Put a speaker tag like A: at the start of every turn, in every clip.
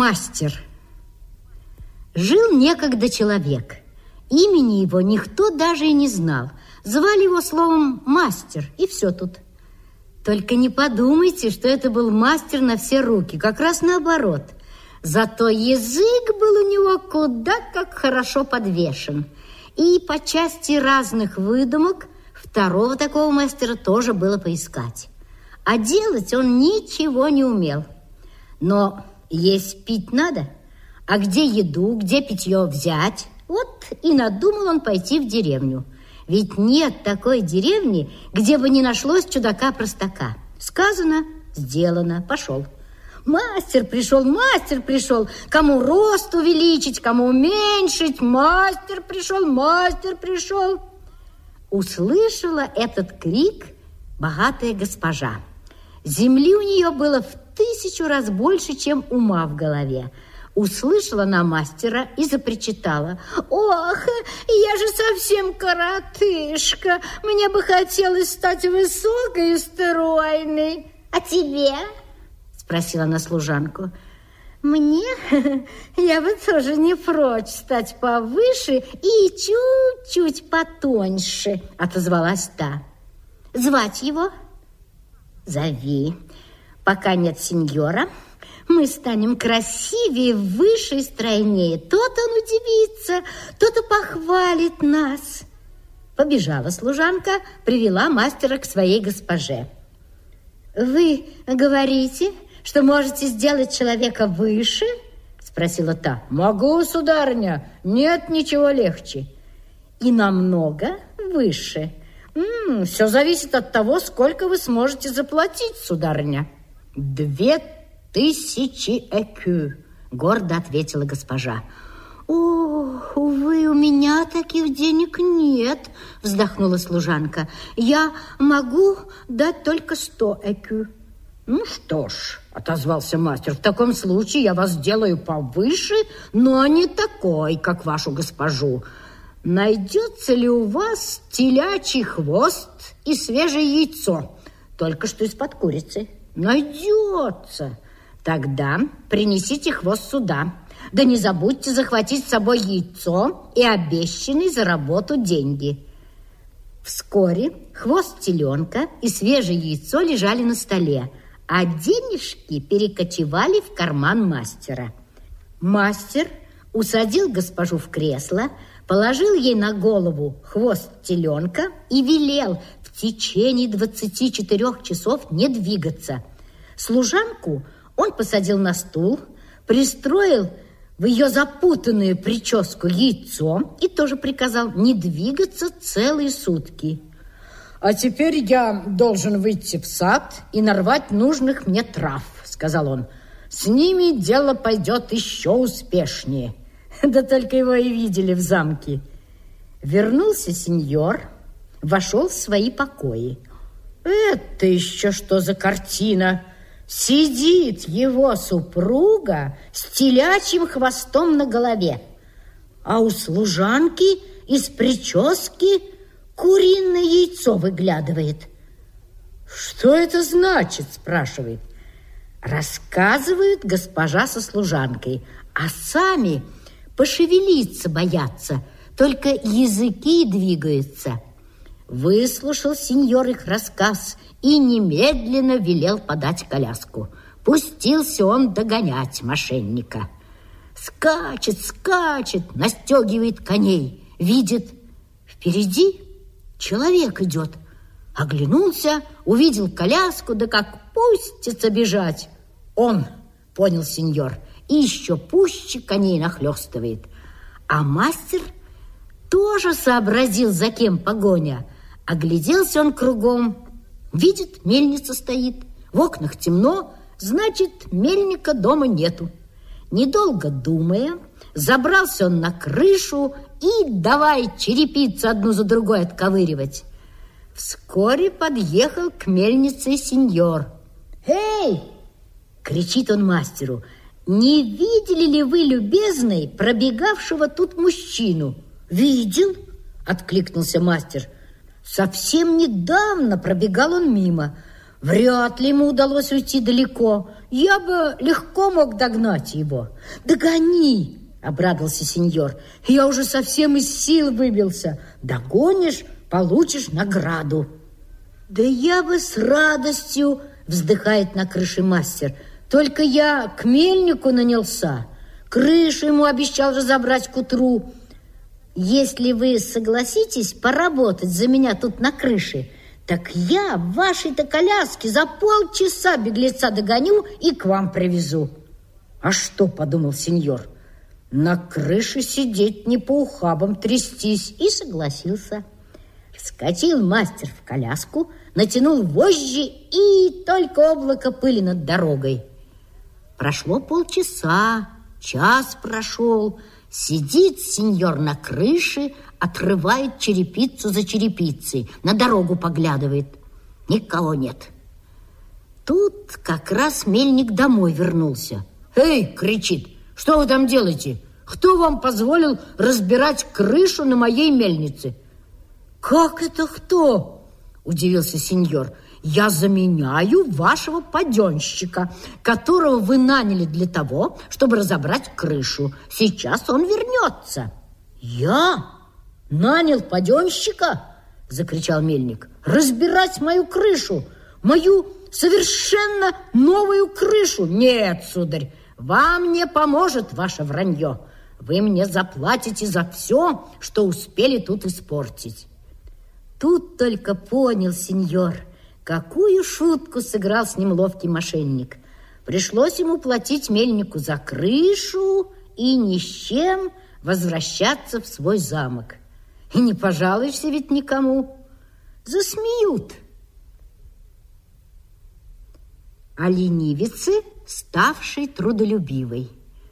A: Мастер. Жил некогда человек. Имени его никто даже и не знал. Звали его словом мастер, и все тут. Только не подумайте, что это был мастер на все руки, как раз наоборот. Зато язык был у него куда как хорошо подвешен. И по части разных выдумок второго такого мастера тоже было поискать. А делать он ничего не умел. Но есть пить надо, а где еду, где питье взять? Вот и надумал он пойти в деревню. Ведь нет такой деревни, где бы не нашлось чудака-простака. Сказано, сделано, пошел. Мастер пришел, кому рост увеличить, кому уменьшить. Мастер пришел. Услышала этот крик богатая госпожа. Земли у нее было в 1000 раз больше, чем ума в голове. Услышала она мастера и запричитала: «Ох, я же совсем коротышка, мне бы хотелось стать высокой и стройной». «А тебе?» – спросила она служанку. «Мне? Я бы тоже не прочь стать повыше и чуть-чуть потоньше», – отозвалась та. «Звать его?» «Зови. Пока нет сеньора, мы станем красивее, выше и стройнее. То-то он удивится, то-то похвалит нас». Побежала служанка, привела мастера к своей госпоже. «Вы говорите, что можете сделать человека выше?» спросила та. «Могу, сударыня, нет ничего легче». «И намного выше?» «Все зависит от того, сколько вы сможете заплатить, сударыня». 2000 экю, гордо ответила госпожа. «Ох, увы, у меня таких денег нет», вздохнула служанка. «Я могу дать только 100 экю». «Ну что ж», отозвался мастер, «в таком случае я вас сделаю повыше, но не такой, как вашу госпожу. Найдется ли у вас телячий хвост и свежее яйцо, только что из-под курицы?» «Найдется. Тогда принесите хвост сюда. Да не забудьте захватить с собой яйцо и обещанные за работу деньги». Вскоре хвост теленка и свежее яйцо лежали на столе, а денежки перекочевали в карман мастера. Мастер усадил госпожу в кресло, положил ей на голову хвост теленка и велел в течение 24 часов не двигаться. Служанку он посадил на стул, пристроил в ее запутанную прическу яйцо и тоже приказал не двигаться целые сутки. «А теперь я должен выйти в сад и нарвать нужных мне трав», сказал он. «С ними дело пойдет еще успешнее». Да только его и видели в замке. Вернулся сеньор, вошел в свои покои. Это еще что за картина? Сидит его супруга с телячьим хвостом на голове, а у служанки из прически куриное яйцо выглядывает. «Что это значит?» – спрашивает. Рассказывают госпожа со служанкой, а сами пошевелиться боятся, только языки двигаются. Выслушал сеньор их рассказ и немедленно велел подать коляску. Пустился он догонять мошенника. Скачет, настегивает коней, видит, впереди человек идет. Оглянулся, увидел коляску, да как пустится бежать. Он, понял сеньор, и еще пуще коней нахлестывает. А мастер тоже сообразил, за кем погоня. Огляделся он кругом, видит, мельница стоит, в окнах темно, значит, мельника дома нету. Недолго думая, забрался он на крышу и давай черепицу одну за другой отковыривать. Вскоре подъехал к мельнице сеньор. «Эй!» — кричит он мастеру. «Не видели ли вы, любезный, пробегавшего тут мужчину?» «Видел?» — откликнулся мастер. «Совсем недавно пробегал он мимо. Вряд ли ему удалось уйти далеко. Я бы легко мог догнать его. Догони, обрадовался сеньор. Я уже совсем из сил выбился. Догонишь, получишь награду. Да я бы с радостью, вздыхает на крыше мастер. Только я к мельнику нанялся. Крышу ему обещал разобрать к утру. Если вы согласитесь поработать за меня тут на крыше, так я в вашей-то коляске за полчаса беглеца догоню и к вам привезу. А что, подумал сеньор, на крыше сидеть, не по ухабам трястись, и согласился. Вскочил мастер в коляску, натянул вожжи, и только облако пыли над дорогой. Прошло полчаса, час прошел. Сидит сеньор на крыше, отрывает черепицу за черепицей, на дорогу поглядывает. Никого нет. Тут как раз мельник домой вернулся. «Эй!» — кричит. «Что вы там делаете? Кто вам позволил разбирать крышу на моей мельнице?» «Как это кто?» — удивился сеньор. «Я заменяю вашего паденщика, которого вы наняли для того, чтобы разобрать крышу. Сейчас он вернется». «Я нанял паденщика?» — закричал мельник. «Разбирать мою крышу, мою совершенно новую крышу? Нет, сударь, вам не поможет ваше вранье. Вы мне заплатите за все, что успели тут испортить». Тут только понял сеньор, какую шутку сыграл с ним ловкий мошенник. Пришлось ему платить мельнику за крышу и ни с чем возвращаться в свой замок. И не пожалуешься ведь никому. Засмеют. О ленивице, ставшей трудолюбивой.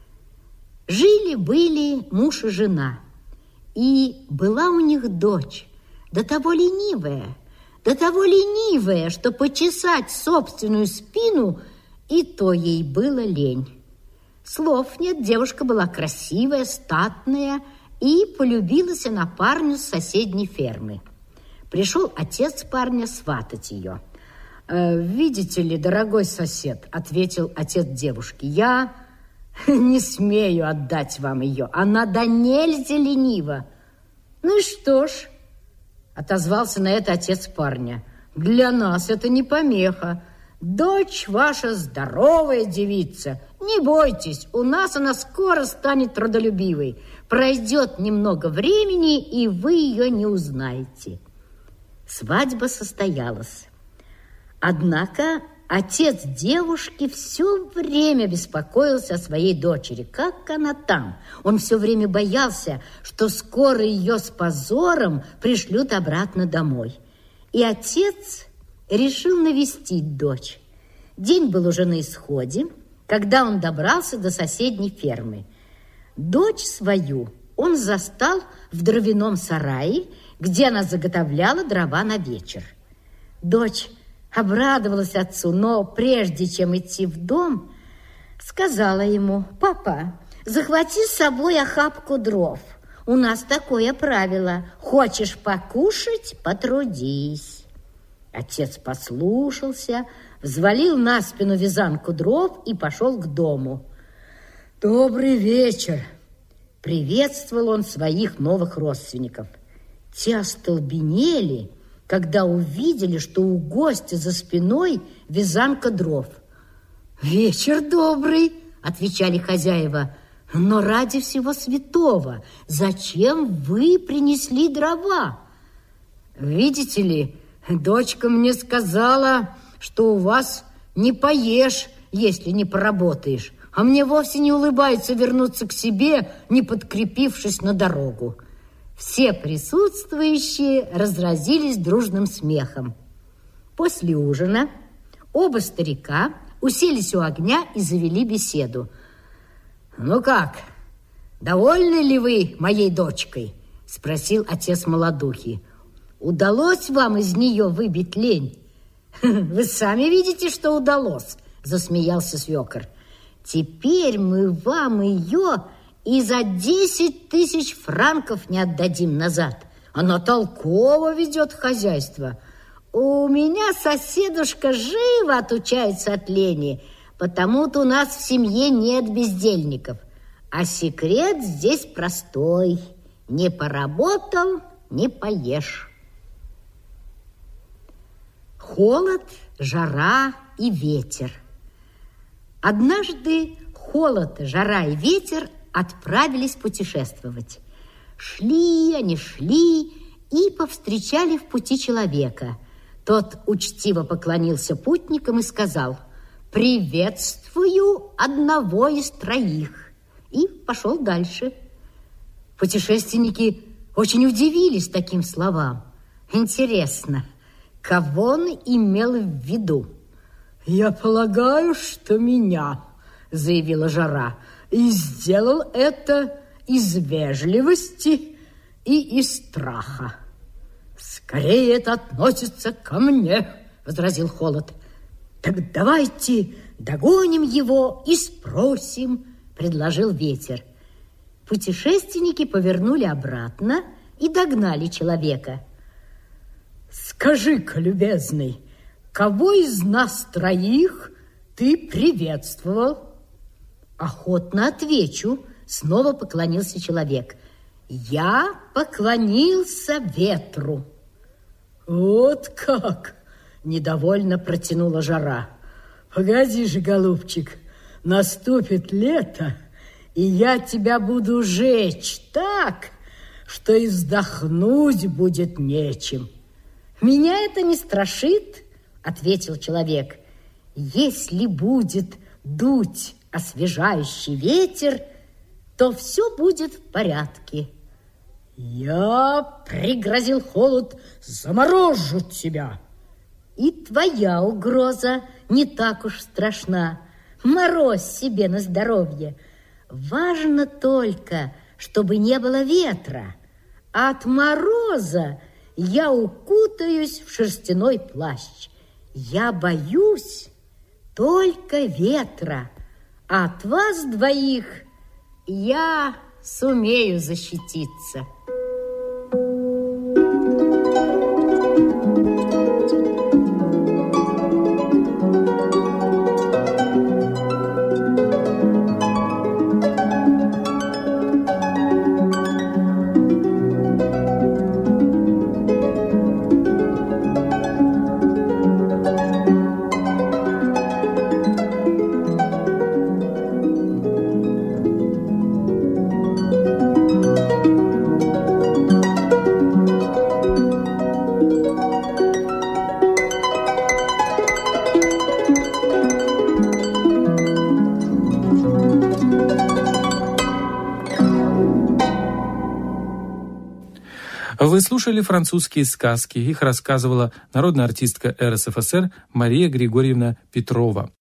A: Жили-были муж и жена, и была у них дочь, до того ленивая, что почесать собственную спину и то ей было лень. Слов нет, девушка была красивая, статная, и полюбилась она парню с соседней фермы. Пришел отец парня сватать ее. «Видите ли, дорогой сосед, — ответил отец девушки, — я не смею отдать вам ее. Она до нельзя ленива». «Ну и что ж?» — отозвался на это отец парня. «Для нас это не помеха. Дочь ваша здоровая девица. Не бойтесь, у нас она скоро станет трудолюбивой. Пройдет немного времени, и вы ее не узнаете». Свадьба состоялась. Однако отец девушки все время беспокоился о своей дочери. Как она там? Он все время боялся, что скоро ее с позором пришлют обратно домой. И отец решил навестить дочь. День был уже на исходе, когда он добрался до соседней фермы. Дочь свою он застал в дровяном сарае, где она заготовляла дрова на вечер. Дочь обрадовалась отцу, но прежде чем идти в дом, сказала ему: «Папа, захвати с собой охапку дров. У нас такое правило: хочешь покушать – потрудись». Отец послушался, взвалил на спину вязанку дров и пошел к дому. «Добрый вечер!» – приветствовал он своих новых родственников. Те остолбенели, когда увидели, что у гостя за спиной вязанка дров. «Вечер добрый!» – отвечали хозяева. «Но ради всего святого, зачем вы принесли дрова?» «Видите ли, дочка мне сказала, что у вас не поешь, если не поработаешь, а мне вовсе не улыбается вернуться к себе, не подкрепившись на дорогу». Все присутствующие разразились дружным смехом. После ужина оба старика уселись у огня и завели беседу. «Ну как, довольны ли вы моей дочкой?» – спросил отец молодухи. «Удалось вам из нее выбить лень?» «Вы сами видите, что удалось», – засмеялся свекор. «Теперь мы вам ее и за 10 000 франков не отдадим назад. Она толково ведет хозяйство. У меня соседушка живо отучается от лени. потому-то у нас в семье нет бездельников. А секрет здесь простой. Не поработал, не поешь. Холод, жара и ветер. Однажды холод, жара и ветер отправились путешествовать. Шли они, шли и повстречали в пути человека. Тот учтиво поклонился путникам и сказал: «Приветствую одного из троих», и пошел дальше. Путешественники очень удивились таким словам. Интересно, кого он имел в виду? «Я полагаю, что меня», — заявила жара, «и сделал это из вежливости и из страха». «Скорее это относится ко мне», — возразил холод. «Так давайте догоним его и спросим», — предложил ветер. Путешественники повернули обратно и догнали человека. «Скажи-ка, любезный, кого из нас троих ты приветствовал?» «Охотно отвечу», — снова поклонился человек. «Я поклонился ветру». «Вот как!» — недовольно протянула жара. «Погоди же, голубчик, наступит лето, и я тебя буду жечь так, что и вздохнуть будет нечем». «Меня это не страшит», — ответил человек. «Если будет дуть освежающий ветер, то все будет в порядке». «Я, — пригрозил холод, — заморожу тебя». «И твоя угроза не так уж страшна. Морозь себе на здоровье. Важно только, чтобы не было ветра. От мороза я укутаюсь в шерстяной плащ. Я боюсь только ветра, а от вас двоих я сумею защититься».
B: Вы слушали французские сказки. Их рассказывала народная артистка РСФСР Мария Григорьевна Петрова.